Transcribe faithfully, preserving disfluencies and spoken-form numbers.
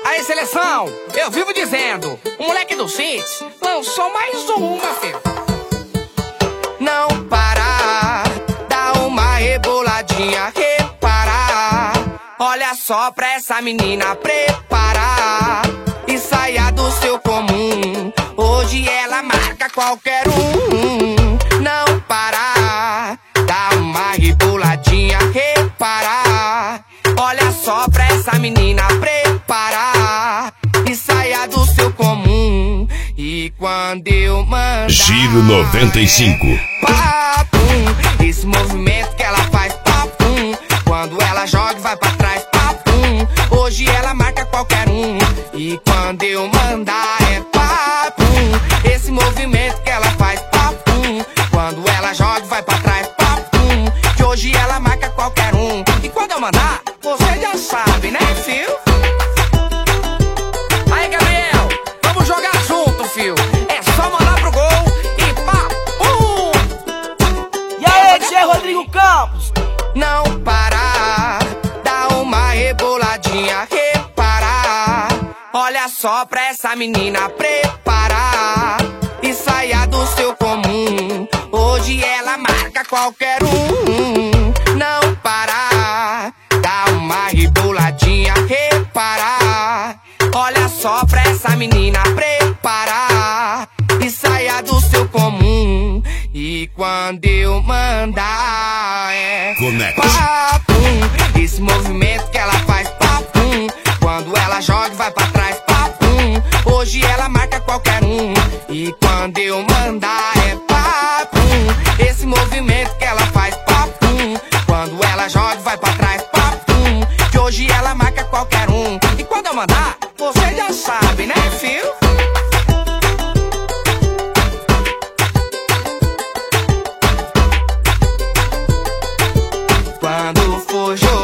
Aí, seleção, eu vivo dizendo, o moleque do Cits lançou mais uma, filho. Não para, dá uma reboladinha, reparar. Olha só pra essa menina preparar e saia do seu comum. Hoje ela marca qualquer um. Não para, dá uma reboladinha, reparar. Olha só pra essa menina preparar e saia do seu comum. E quando eu mandar Giro noventa e cinco, papum, esse movimento que ela faz, papum. Quando ela joga e vai pra trás, papum. Hoje ela marca qualquer um. E quando eu mandar é papum, esse movimento que ela faz, papum. Quando ela joga e vai pra trás, papum. Que hoje ela marca qualquer um. E quando eu mandar, você já sabe, né, fio? Aí, Gabriel, vamos jogar junto, fio. É só mandar pro gol e papum. E aí, Tchê Rodrigo Campos? Não parar, dá uma reboladinha, reparar. Olha só pra essa menina preparar e saia do seu comum. Hoje ela marca qualquer um. Não parar, dá uma reboladinha, reparar. Olha só pra essa menina preparar e saia do seu comum. E quando eu mandar é Conecta. papum, esse movimento que ela faz, papum. Quando ela joga e vai pra trás, papum. Hoje ela marca qualquer um. E quando eu mandar é papum, esse movimento que ela faz, papum. Quando ela joga e vai pra trás, papum. Que hoje ela marca qualquer um. E quando eu mandar, você já sabe, né, fio? Quando for jogar